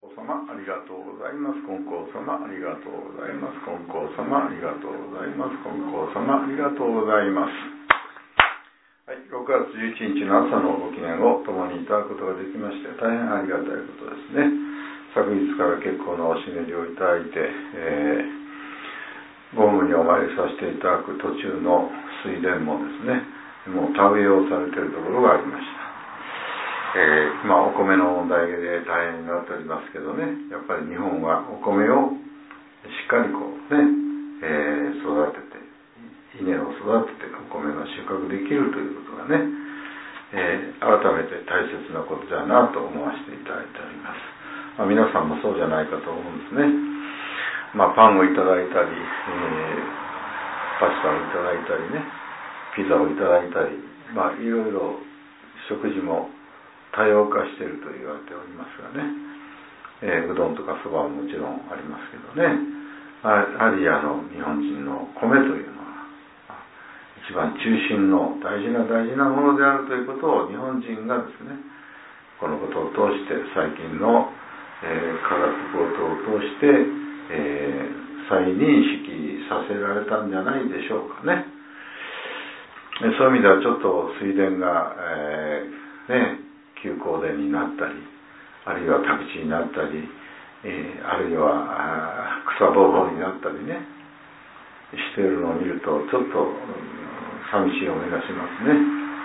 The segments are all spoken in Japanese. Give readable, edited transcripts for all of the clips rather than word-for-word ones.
様ありがとうございます。金光様ありがとうございます。金光様ありがとうございます。金光様ありがとうございます。はい、6月11日の朝のご機嫌を共にいただくことができまして大変ありがたいことですね。昨日から結構なおしめりをいただいて、ゴムにお参りさせていただく途中の水田もですね、もう田植えをされているところがありました。お米の問題で大変になっておりますけどね、やっぱり日本はお米をしっかり育てて、稲を育ててお米が収穫できるということがね、改めて大切なことだなと思わせていただいております。皆さんもそうじゃないかと思うんですね。パンをいただいたり、パスタをいただいたりね、ピザをいただいたり、いろいろ食事も多様化していると言われておりますがね、うどんとかそばはもちろんありますけどね、やはり日本人の米というのは一番中心の大事なものであるということを日本人がですね、このことを通して最近の、科学高騰を通して、再認識させられたんじゃないでしょうかね。そういう意味ではちょっと水田が、休耕田になったり、あるいは宅地になったり、あるいは草ぼうぼうになったりねしているのを見るとちょっと寂しい思いがしますね。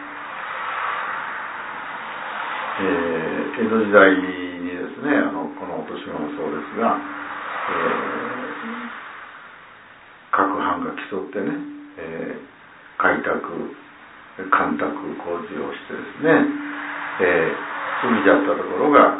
江戸時代にですね、このお年もそうですが、各藩が競ってね、開拓干拓工事をしてですね、海だったところが、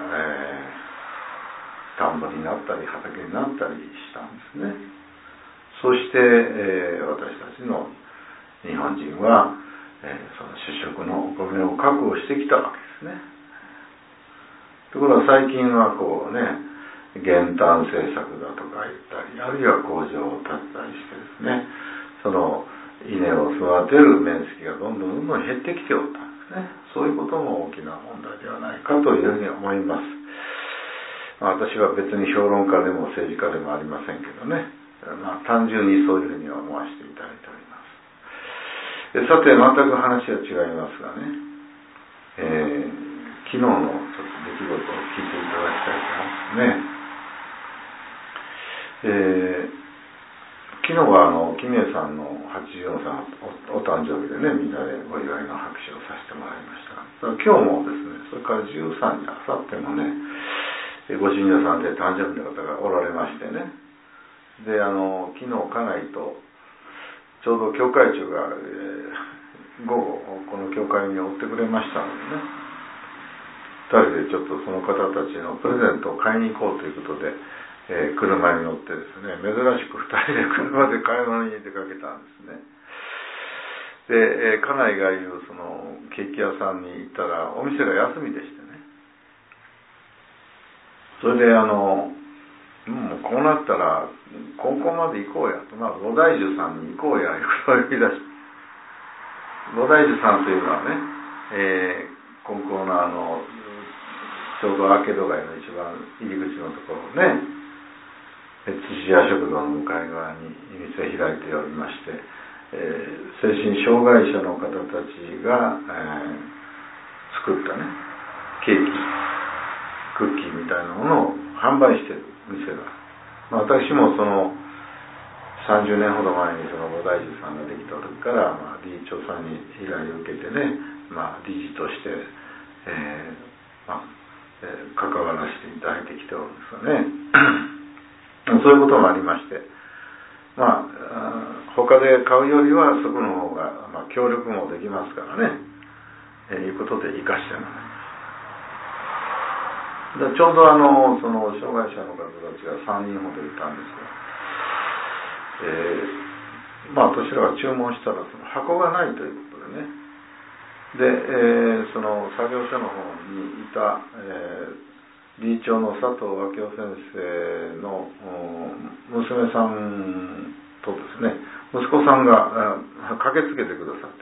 田んぼになったり畑になったりしたんですね。そして、私たちの日本人は、その主食のお米を確保してきたわけですね。ところが最近はこうね、減反政策だとか言ったり、あるいは工場を建てたりしてですね、その稲を育てる面積がどんどん減ってきておったんですね。そういうことも大きな問題ではないかというふうに思います。私は別に評論家でも政治家でもありませんけどね、単純にそういうふうに思わせていただいております。さて、全く話は違いますがね、昨日のちょっと出来事を聞いていただきたいと思いますね。昨日はキミエさんの84歳の お誕生日でね、みんなでお祝いの拍手をさせてもらいました。今日もですね、それから13日、あさってもね、ご信者さんで誕生日の方がおられましてね、で昨日家内とちょうど教会長が、午後この教会におってくれましたのでね、2人でちょっとその方たちのプレゼントを買いに行こうということで、車に乗ってですね、珍しく2人で車で買い物に出かけたんですね。で、家内が言うそのケーキ屋さんに行ったらお店が休みでしてね、それでもうこうなったら高校まで行こうやと、菩提樹さんに行こうやと呼び出して、菩提樹さんというのはね、金光のちょうどアーケード街の一番入り口のところね、土屋食堂の向かい側に店開いておりまして、精神障害者の方たちが、作ったね、ケーキ、クッキーみたいなものを販売している店が、私もその30年ほど前にその菩提樹さんができた時から、理事長さんに依頼を受けてね、理事として、関わらせていただいてきておるんですよね。そういうこともありまして、他で買うよりはそこの方が、協力もできますからね、いうことで生かしてもらいます。ちょうどその障害者の方たちが3人ほどいたんですが、私らが注文したらその箱がないということでね、で、その作業所の方にいた、理事長の佐藤明夫先生の娘さんとですね、息子さんが駆けつけてくださって、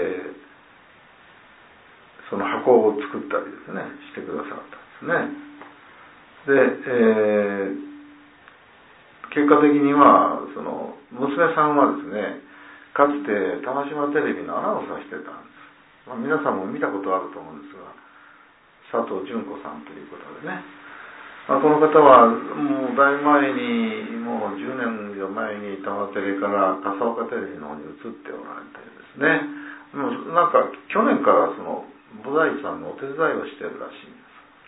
その箱を作ったりですねしてくださったんですね。 で、結果的にはその娘さんはですね、かつて玉島テレビのアナウンサーしてたんです。皆さんも見たことあると思うんですが、佐藤純子さんということでね、この方はもうだいぶ前に、もう10年以上前に玉テレから笠岡テレビの方に移っておられてですね、もうなんか去年からその菩提さんのお手伝いをしてるらしいん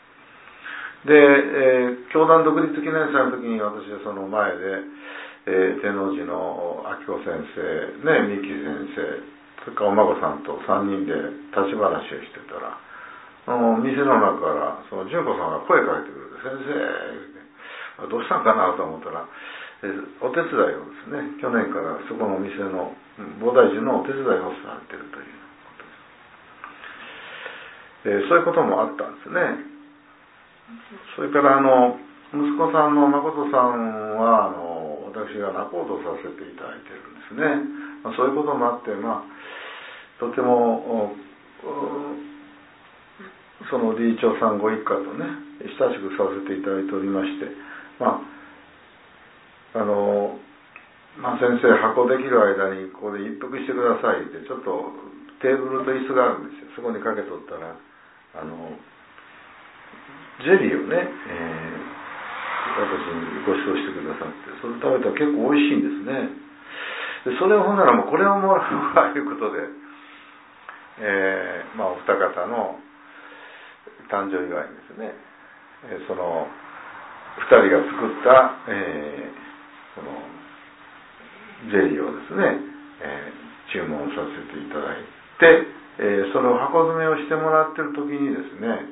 です。で、教団独立記念祭の時に私はその前で、天王寺の明子先生、ね、三木先生、それからお孫さんと3人で立ち話をしてたら、店の中からその純子さんが声かけてくれて、先生、どうしたんかなと思ったら、お手伝いをですね、去年からそこのお店の菩提寺のお手伝いをされているということです。そういうこともあったんですね。それから息子さんの誠さんは私が仲人をさせていただいているんですね。そういうこともあって、とてもその理事長さんご一家とね、親しくさせていただいておりまして、先生箱できる間にここで一服してくださいって、ちょっとテーブルと椅子があるんですよ。そこにかけとったらジェリーをね、私にご馳走してくださって、それ食べたら結構美味しいんですね。でそれをほんならもうこれをもらうわということで、お二方の誕生祝いにですね、その二人が作った、そのジェリーをですね、注文させていただいて、それを箱詰めをしてもらってる時にですね、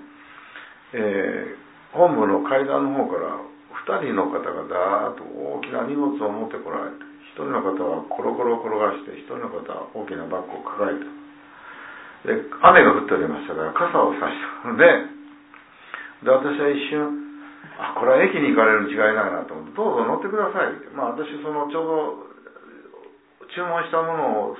本部の階段の方から2人の方がダーッと大きな荷物を持ってこられて、1人の方はコロコロ転がして、1人の方は大きなバッグを抱えて、で雨が降っておりましたから傘を差したので、私は一瞬、これは駅に行かれるに違いないなと思って、どうぞ乗ってくださいって。私そのちょうど注文したものを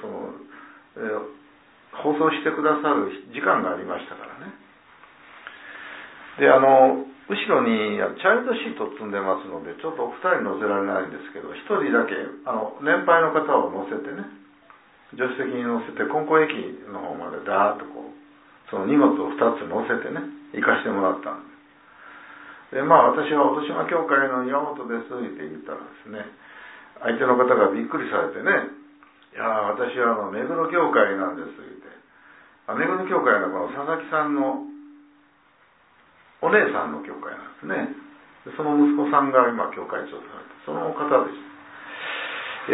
放送してくださる時間がありましたからね。で後ろにチャイルドシートを積んでますので、ちょっとお二人乗せられないんですけど、一人だけ年配の方を乗せてね、助手席に乗せて金光駅の方までダーッとその荷物を2つ乗せてね、行かしてもらったんです。で私は落島教会の岩本ですって言ったらですね、相手の方がびっくりされてね、いや私は目黒教会なんですって。目黒教会のこの佐々木さんのお姉さんの教会なんですね。でその息子さんが今教会長されて、その方でした。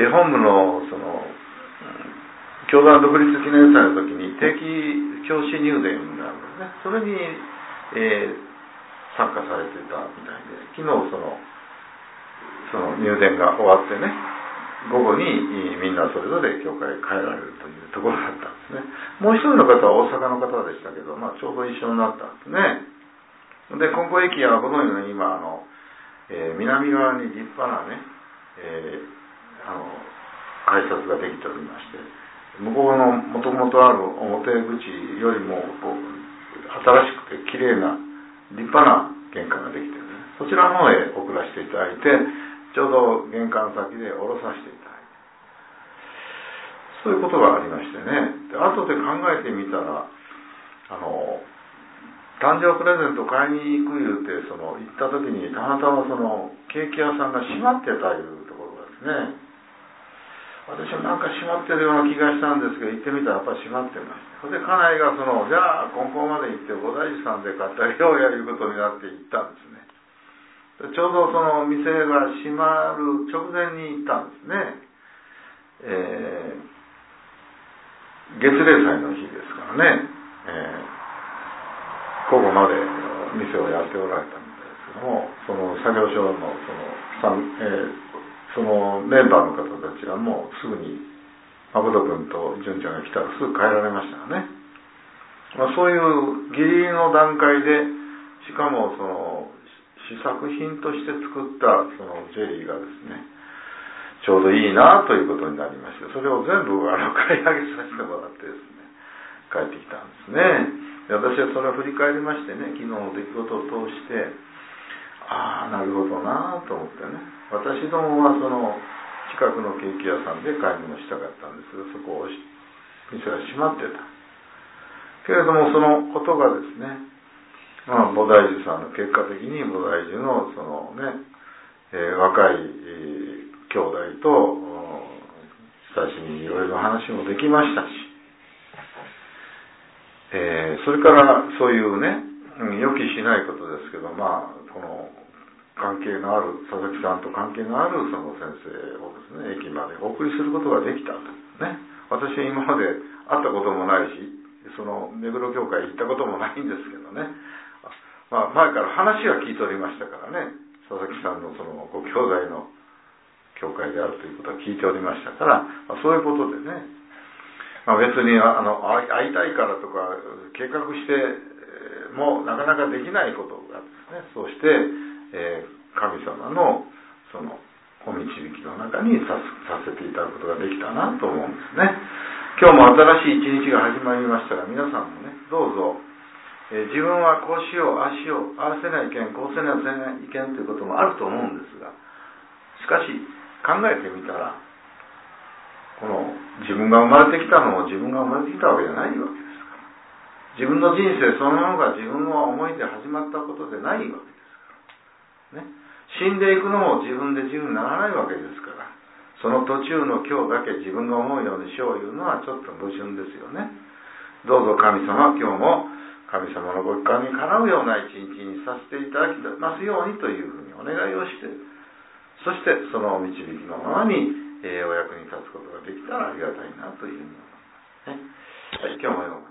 本部の教団独立記念祭の時に定期教師入伝があるんですね。それに、参加されていたみたいで、昨日その入伝が終わってね、午後にみんなそれぞれ教会へ帰られるというところだったんですね。もう一人の方は大阪の方でしたけど、ちょうど一緒になったんですね。で金光駅はこのように今南側に立派なね、改札ができておりまして、向こうのもともとある表口よりも新しくて綺麗な立派な玄関ができてるんです。そちらの方へ送らせていただいて、ちょうど玄関先で降ろさせていただいて、そういうことがありましてね。で後で考えてみたら、誕生プレゼント買いに行く言うて行った時にたまたまケーキ屋さんが閉まってたいうところがですね、私はなんか閉まってるような気がしたんですけど、行ってみたらやっぱり閉まってました。それで家内がじゃあ金光まで行って菩提寺さんで買ってあげようやいうことになって行ったんですね。ちょうど店が閉まる直前に行ったんですね。月例祭の日ですからね、午後まで店をやっておられたみたいですけども、その作業所のそのメンバーの方たちはもうすぐに誠君と純ちゃんが来たらすぐ帰られましたね。そういうギリギリの段階で、しかも試作品として作ったジェリーがですね、ちょうどいいなということになりまして、それを全部買い上げさせてもらってですね、帰ってきたんですね。で私はそれを振り返りましてね、昨日の出来事を通して、 なるほどなと思ってね、私どもはその近くのケーキ屋さんで買い物したかったんですが、そこを店が閉まってたけれども、そのことがですね、菩提樹さんの結果的に菩提樹のそのね、若い、兄弟と親しみにいろいろ話もできましたし、それからそういうね、予期しないことですけど、この関係のある佐々木さんと関係のあるその先生をですね、駅までお送りすることができたんですね。私は今まで会ったこともないし、その目黒教会行ったこともないんですけどね、前から話は聞いておりましたからね、佐々木さんのそのご兄弟の教会であるということは聞いておりましたから、そういうことでね、別に会いたいからとか計画してもなかなかできないことがですね、そうして、神様のそのお導きの中にさせていただくことができたなと思うんですね。今日も新しい一日が始まりましたら、皆さんもね、どうぞ、自分はこうしよう、ああしよう、ああせないけん、こうせないけんということもあると思うんですが、しかし考えてみたら、この自分が生まれてきたのも自分が生まれてきたわけじゃないわけですから、自分の人生そのものが自分の思いで始まったことでないわけですから、ね、死んでいくのも自分で自由にならないわけですから、その途中の今日だけ自分が思うようにしよういうのはちょっと矛盾ですよね。どうぞ神様、今日も神様のご機関にかなうような一日にさせていただきますようにというふうにお願いをして、そしてその導きのままに、お役に立つことができたらありがたいなというふうに思いますね。はい、今日も